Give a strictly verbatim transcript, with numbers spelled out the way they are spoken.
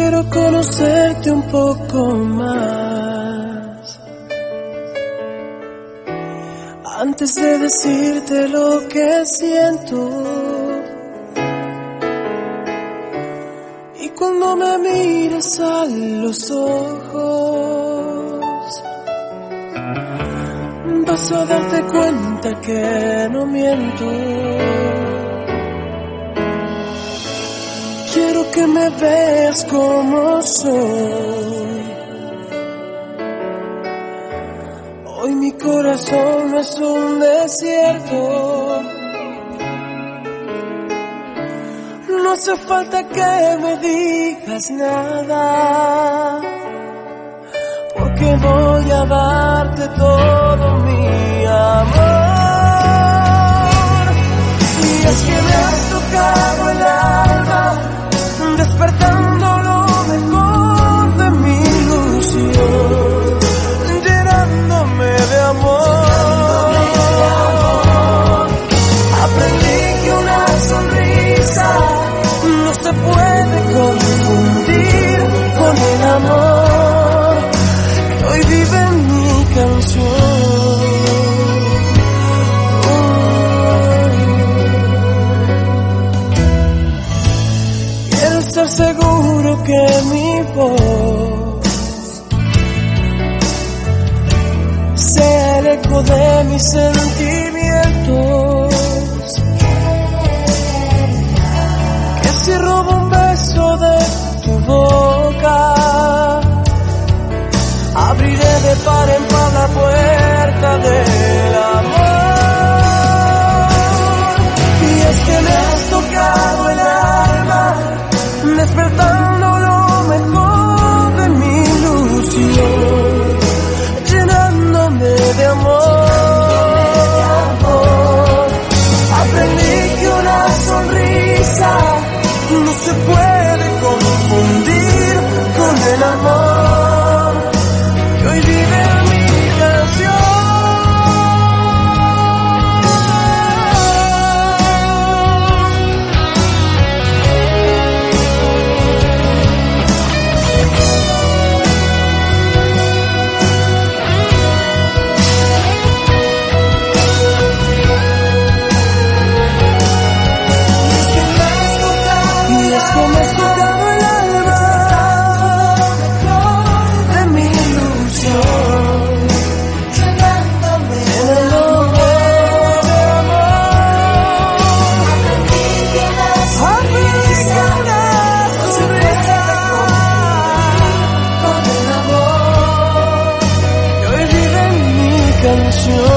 quiero conocerte un poco más antes de decirte lo que siento. Y cuando me mires a los ojos, vas a darte cuenta que no miento. Quiero que me veas como soy. Hoy mi corazón no es un desierto. No hace falta que me digas nada, porque voy a darte todo mi amor. Y es que me has tocado el alma, despertando lo mejor de mi ilusión, llenándome de amor. Aprendí que una sonrisa no se puede confundir con el amor que hoy vive en mi canción. Quiero estar seguro que mi voz sea el eco de mis sentimientos. Que si robo un beso de tu boca, abriré de par en par la puerta del amor. Y es que me has tocado el alma, despertando lo mejor de mi ilusión, llenándome de amor. Aprendí que una sonrisa no se puede confundir con el amor que hoy vive en mi canción. Canción.